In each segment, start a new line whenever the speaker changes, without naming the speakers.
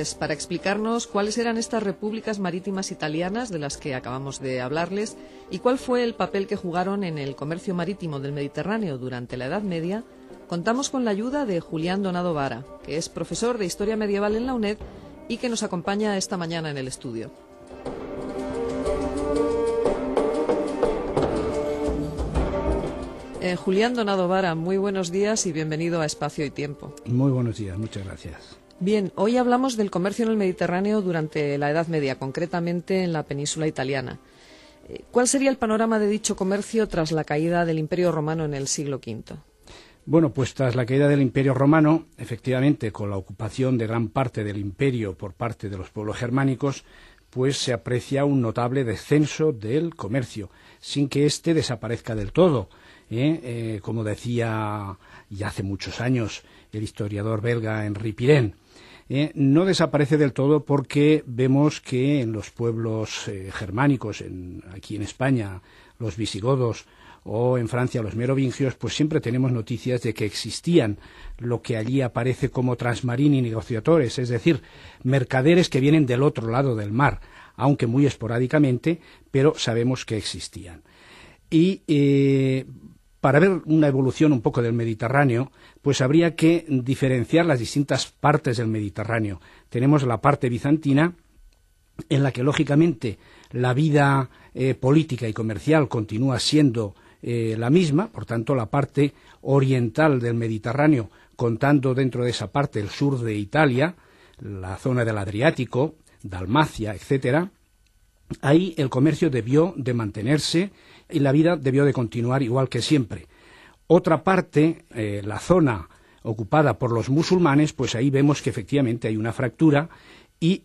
Pues para explicarnos cuáles eran estas repúblicas marítimas italianas de las que acabamos de hablarles y cuál fue el papel que jugaron en el comercio marítimo del Mediterráneo durante la Edad Media, contamos con la ayuda de Julián Donado Vara, que es profesor de Historia Medieval en la UNED y que nos acompaña esta mañana en el estudio. Julián Donado Vara, muy buenos días y bienvenido a Espacio y Tiempo.
Muy buenos días, muchas gracias.
Bien, hoy hablamos del comercio en el Mediterráneo durante la Edad Media, concretamente en la península italiana. ¿Cuál sería el panorama de dicho comercio tras la caída del Imperio Romano en el siglo V?
Bueno, pues tras la caída del Imperio Romano, efectivamente, con la ocupación de gran parte del imperio por parte de los pueblos germánicos, pues se aprecia un notable descenso del comercio, sin que éste desaparezca del todo. Como decía ya hace muchos años el historiador belga Henri Pirenne, no desaparece del todo porque vemos que en los pueblos germánicos, aquí en España, los visigodos, o en Francia los merovingios, pues siempre tenemos noticias de que existían lo que allí aparece como transmarini negociadores, es decir, mercaderes que vienen del otro lado del mar, aunque muy esporádicamente, pero sabemos que existían. Y para ver una evolución un poco del Mediterráneo, pues habría que diferenciar las distintas partes del Mediterráneo. Tenemos la parte bizantina, en la que lógicamente la vida política y comercial continúa siendo la misma, por tanto la parte oriental del Mediterráneo, contando dentro de esa parte el sur de Italia, la zona del Adriático, Dalmacia, etcétera, ahí el comercio debió de mantenerse y la vida debió de continuar igual que siempre. Otra parte, la zona ocupada por los musulmanes, pues ahí vemos que efectivamente hay una fractura y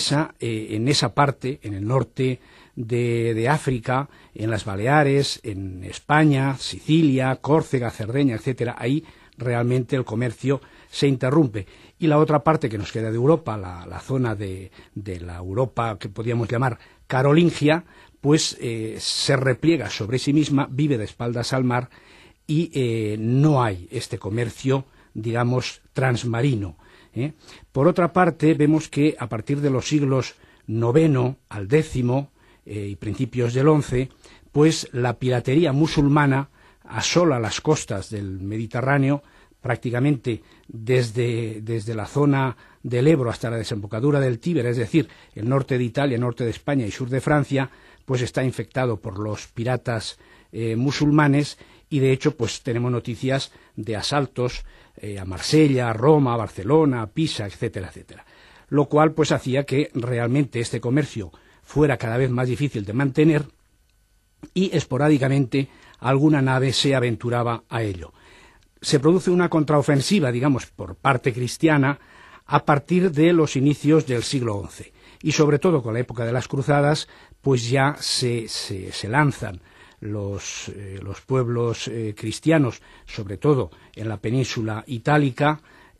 en esa parte, en el norte de África, en las Baleares, en España, Sicilia, Córcega, Cerdeña, etcétera, ahí realmente el comercio se interrumpe. Y la otra parte que nos queda de Europa, la zona de la Europa que podríamos llamar carolingia, pues se repliega sobre sí misma, vive de espaldas al mar y no hay este comercio, digamos, transmarino. Por otra parte, vemos que a partir de los siglos IX al X y principios del XI, pues la piratería musulmana asola las costas del Mediterráneo, prácticamente desde la zona del Ebro hasta la desembocadura del Tíber, es decir, el norte de Italia, norte de España y sur de Francia, pues está infectado por los piratas musulmanes y de hecho pues tenemos noticias de asaltos a Marsella, a Roma, a Barcelona, a Pisa, etcétera, etcétera. Lo cual pues hacía que realmente este comercio fuera cada vez más difícil de mantener y esporádicamente alguna nave se aventuraba a ello. Se produce una contraofensiva, digamos, por parte cristiana a partir de los inicios del siglo XI y sobre todo con la época de las cruzadas pues ya se lanzan los pueblos cristianos, sobre todo en la península itálica,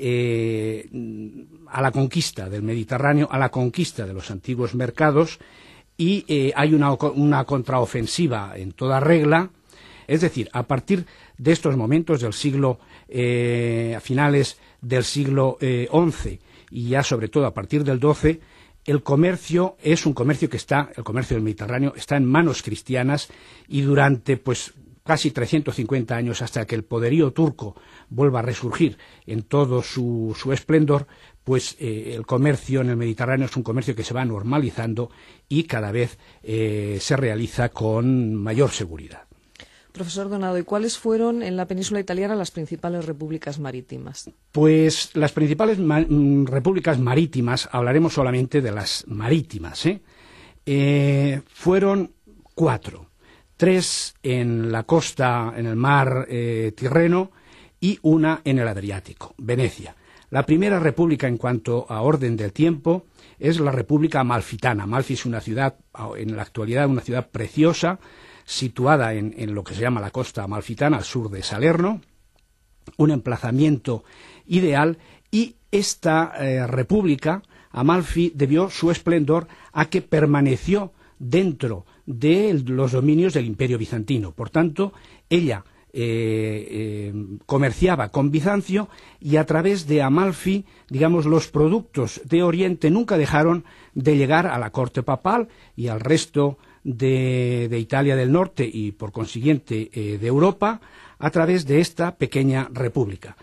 a la conquista del Mediterráneo, a la conquista de los antiguos mercados y hay una contraofensiva en toda regla. Es decir, a partir de estos momentos del siglo, a finales del siglo XI y ya sobre todo a partir del XII, el comercio es un comercio el comercio del Mediterráneo está en manos cristianas y durante pues casi 350 años hasta que el poderío turco vuelva a resurgir en todo su esplendor, pues el comercio en el Mediterráneo es un comercio que se va normalizando y cada vez se realiza con mayor seguridad.
Profesor Donado, ¿y cuáles fueron en la península italiana las principales repúblicas marítimas? Pues
las principales repúblicas marítimas, hablaremos solamente de las marítimas, fueron 4. 3 en la costa, en el mar Tirreno, y una en el Adriático, Venecia. La primera república en cuanto a orden del tiempo es la República Amalfitana. Amalfi es una ciudad, en la actualidad, una ciudad preciosa, situada en lo que se llama la costa amalfitana, al sur de Salerno, un emplazamiento ideal, y esta república, Amalfi, debió su esplendor a que permaneció dentro de los dominios del Imperio Bizantino. Por tanto, ella comerciaba con Bizancio, y a través de Amalfi, digamos, los productos de Oriente nunca dejaron de llegar a la corte papal y al resto de Italia del Norte y, por consiguiente, de Europa, a través de esta pequeña república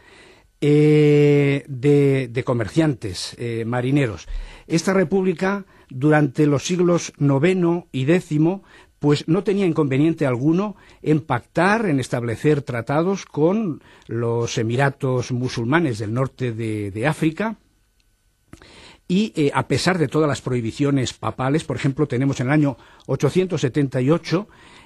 de comerciantes marineros. Esta república, durante los siglos IX y X, pues no tenía inconveniente alguno en pactar, en establecer tratados con los emiratos musulmanes del norte de África, y a pesar de todas las prohibiciones papales, por ejemplo, tenemos en el año 878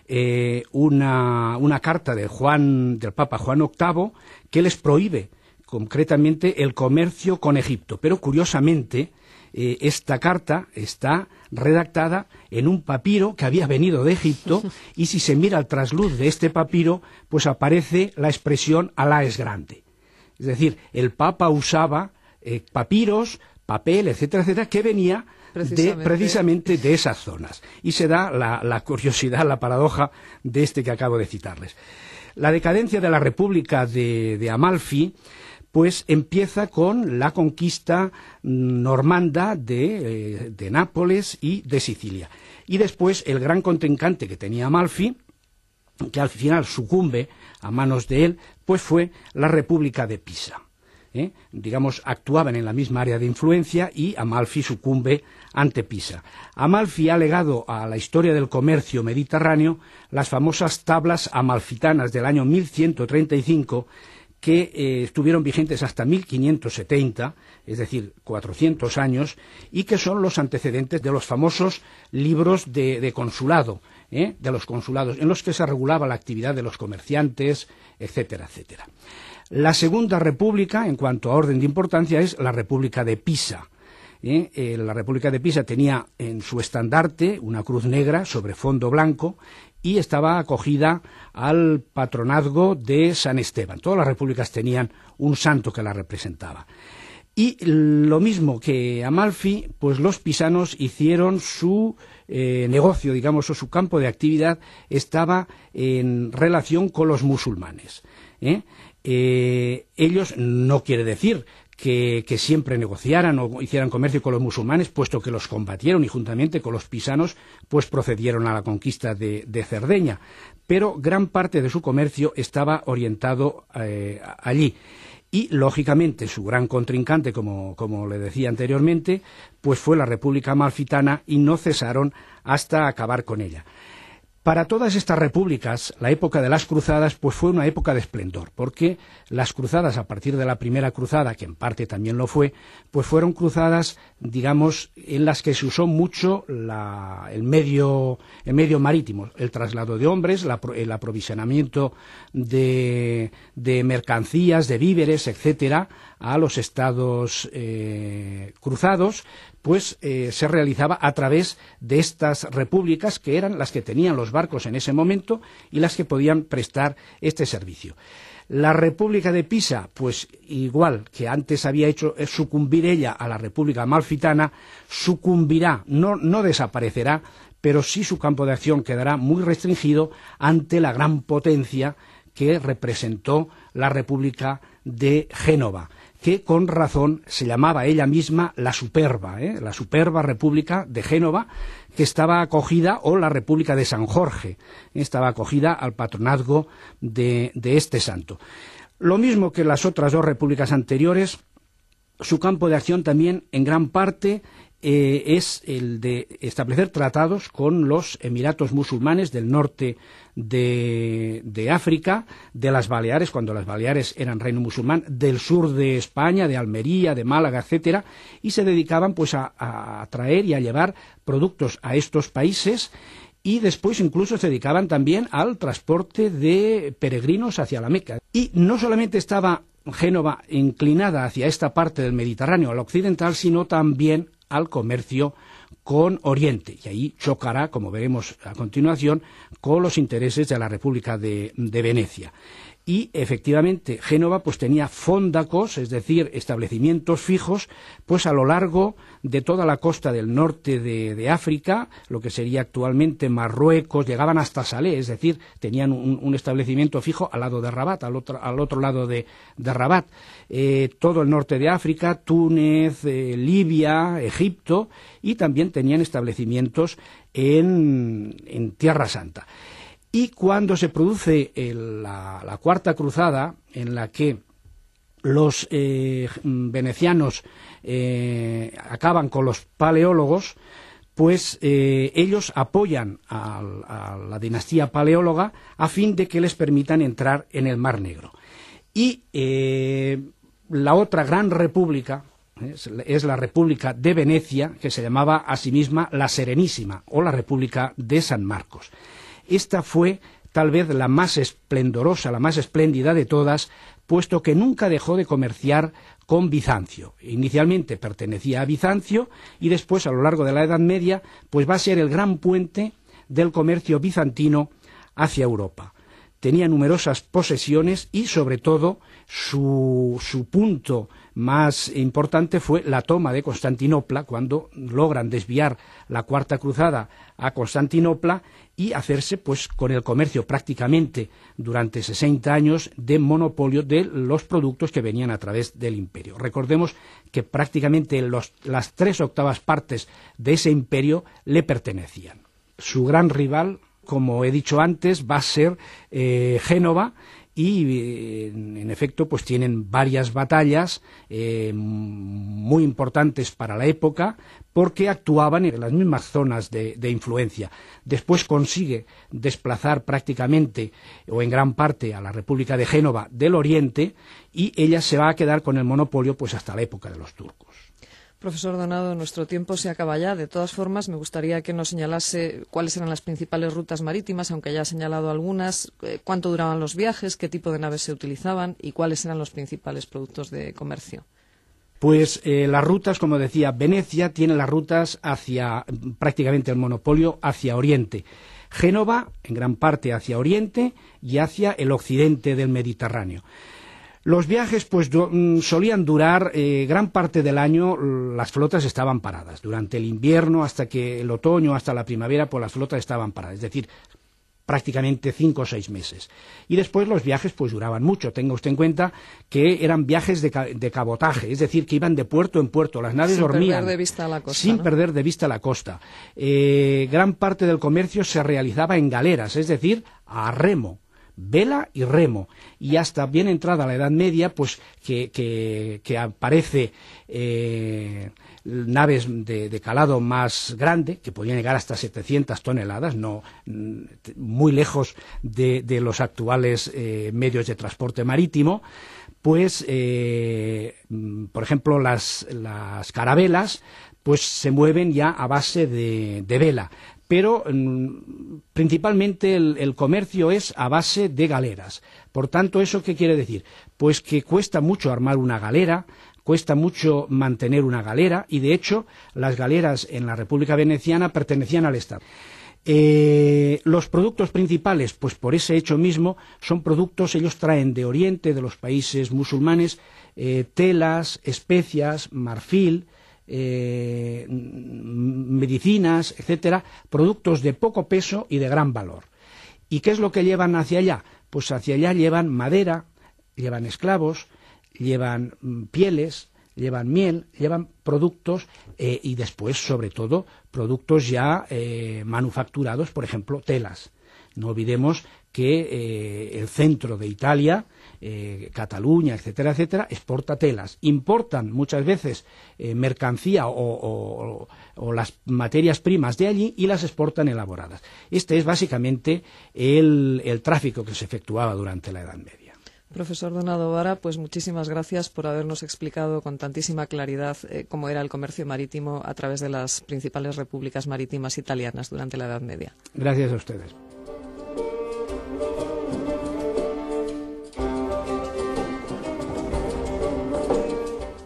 una carta del Papa Juan VIII que les prohíbe concretamente el comercio con Egipto, pero curiosamente esta carta está redactada en un papiro que había venido de Egipto, y si se mira al trasluz de este papiro, pues aparece la expresión Alá es grande. Es decir, el Papa usaba papiros, papel, etcétera, etcétera, que venía precisamente de esas zonas. Y se da la curiosidad, la paradoja de este que acabo de citarles. La decadencia de la República de Amalfi pues empieza con la conquista normanda de Nápoles y de Sicilia. Y después el gran contrincante que tenía Amalfi, que al final sucumbe a manos de él, pues fue la República de Pisa. Digamos, actuaban en la misma área de influencia, y Amalfi sucumbe ante Pisa. Amalfi ha legado a la historia del comercio mediterráneo las famosas tablas amalfitanas del año 1135, que estuvieron vigentes hasta 1570, es decir, 400 años, y que son los antecedentes de los famosos libros de consulado, de los consulados, en los que se regulaba la actividad de los comerciantes, etcétera, etcétera. La Segunda República, en cuanto a orden de importancia, es la República de Pisa. La República de Pisa tenía en su estandarte una cruz negra sobre fondo blanco, y estaba acogida al patronazgo de San Esteban. Todas las repúblicas tenían un santo que la representaba. Y lo mismo que Amalfi, pues los pisanos hicieron su negocio, digamos, o su campo de actividad estaba en relación con los musulmanes. Ellos, no quiere decir que siempre negociaran o hicieran comercio con los musulmanes, puesto que los combatieron y juntamente con los pisanos pues procedieron a la conquista de Cerdeña, pero gran parte de su comercio estaba orientado allí. Y, lógicamente, su gran contrincante, como le decía anteriormente, pues fue la República Amalfitana, y no cesaron hasta acabar con ella. Para todas estas repúblicas, la época de las cruzadas pues fue una época de esplendor, porque las cruzadas, a partir de la primera cruzada, que en parte también lo fue, pues fueron cruzadas, digamos, en las que se usó mucho el medio marítimo, el traslado de hombres, el aprovisionamiento de mercancías, de víveres, etcétera, a los estados cruzados, pues se realizaba a través de estas repúblicas, que eran las que tenían los barcos en ese momento y las que podían prestar este servicio. La República de Pisa, pues igual que antes había hecho sucumbir ella a la República Amalfitana, sucumbirá, no desaparecerá, pero sí su campo de acción quedará muy restringido ante la gran potencia que representó la República de Génova, que con razón se llamaba ella misma la superba República de Génova, que estaba acogida, o la República de San Jorge, estaba acogida al patronazgo de este santo. Lo mismo que las otras dos repúblicas anteriores, su campo de acción también en gran parte es el de establecer tratados con los emiratos musulmanes del norte de África, de las Baleares, cuando las Baleares eran reino musulmán, del sur de España, de Almería, de Málaga, etcétera, y se dedicaban pues a traer y a llevar productos a estos países, y después incluso se dedicaban también al transporte de peregrinos hacia la Meca. Y no solamente estaba Génova inclinada hacia esta parte del Mediterráneo, al occidental, sino también al comercio con Oriente, y ahí chocará, como veremos a continuación, con los intereses de la República de Venecia. Y efectivamente Génova pues tenía fondacos, es decir, establecimientos fijos, pues a lo largo de toda la costa del norte de África, lo que sería actualmente Marruecos, llegaban hasta Salé, es decir, tenían un establecimiento fijo al lado de Rabat, al otro lado de Rabat. Todo el norte de África, Túnez, Libia, Egipto, y también tenían establecimientos en Tierra Santa. Y cuando se produce la Cuarta Cruzada, en la que los venecianos acaban con los paleólogos, pues ellos apoyan a la dinastía paleóloga a fin de que les permitan entrar en el Mar Negro. Y la otra gran república es la República de Venecia, que se llamaba a sí misma la Serenísima, o la República de San Marcos. Esta fue tal vez la más esplendorosa, la más espléndida de todas, puesto que nunca dejó de comerciar con Bizancio. Inicialmente pertenecía a Bizancio y después, a lo largo de la Edad Media, pues va a ser el gran puente del comercio bizantino hacia Europa. Tenía numerosas posesiones y, sobre todo, su punto más importante fue la toma de Constantinopla, cuando logran desviar la Cuarta Cruzada a Constantinopla y hacerse pues con el comercio prácticamente durante 60 años de monopolio de los productos que venían a través del imperio. Recordemos que prácticamente las 3/8 partes de ese imperio le pertenecían. Su gran rival, como he dicho antes, va a ser Génova, y en efecto pues tienen varias batallas muy importantes para la época, porque actuaban en las mismas zonas de influencia. Después consigue desplazar prácticamente o en gran parte a la República de Génova del Oriente, y ella se va a quedar con el monopolio pues hasta la época de los turcos.
Profesor Donado, nuestro tiempo se acaba ya. De todas formas, me gustaría que nos señalase cuáles eran las principales rutas marítimas, aunque ya ha señalado algunas, cuánto duraban los viajes, qué tipo de naves se utilizaban y cuáles eran los principales productos de comercio.
Pues las rutas, como decía, Venecia tiene las rutas hacia prácticamente el monopolio hacia Oriente. Génova, en gran parte hacia Oriente y hacia el occidente del Mediterráneo. Los viajes pues solían durar gran parte del año. Las flotas estaban paradas. Durante el invierno hasta que el otoño, hasta la primavera, pues las flotas estaban paradas. Es decir, prácticamente 5 o 6 meses. Y después los viajes pues duraban mucho. Tenga usted en cuenta que eran viajes de cabotaje, es decir, que iban de puerto en puerto. Las naves dormían.
Sin perder de vista la costa.
Sin perder de vista la costa. Gran parte del comercio se realizaba en galeras, es decir, a remo. Vela y remo, y hasta bien entrada la Edad Media, pues que aparece naves de calado más grande, que podían llegar hasta 700 toneladas, no muy lejos de los actuales medios de transporte marítimo. Pues, por ejemplo, las carabelas pues se mueven ya a base de vela. Pero principalmente el comercio es a base de galeras. Por tanto, ¿eso qué quiere decir? Pues que cuesta mucho armar una galera, cuesta mucho mantener una galera, y de hecho las galeras en la República Veneciana pertenecían al Estado. Los productos principales, pues por ese hecho mismo, son productos, ellos traen de Oriente, de los países musulmanes, telas, especias, marfil, medicinas, etcétera, productos de poco peso y de gran valor. ¿Y qué es lo que llevan hacia allá? Pues hacia allá llevan madera, llevan esclavos, llevan pieles, llevan miel, llevan productos y después, sobre todo, productos ya manufacturados, por ejemplo, telas. No olvidemos que el centro de Italia, Cataluña, etcétera, etcétera, exporta telas. Importan muchas veces mercancía o las materias primas de allí y las exportan elaboradas. Este es básicamente el tráfico que se efectuaba durante la Edad Media.
Profesor Donado Vara, pues muchísimas gracias por habernos explicado con tantísima claridad cómo era el comercio marítimo a través de las principales repúblicas marítimas italianas durante la Edad Media.
Gracias a ustedes.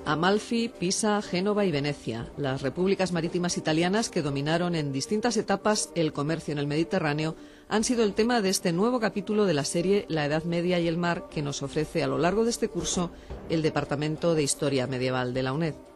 Amalfi, Pisa, Génova y Venecia, las repúblicas marítimas italianas que dominaron en distintas etapas el comercio en el Mediterráneo, han sido el tema de este nuevo capítulo de la serie La Edad Media y el Mar que nos ofrece a lo largo de este curso el Departamento de Historia Medieval de la UNED.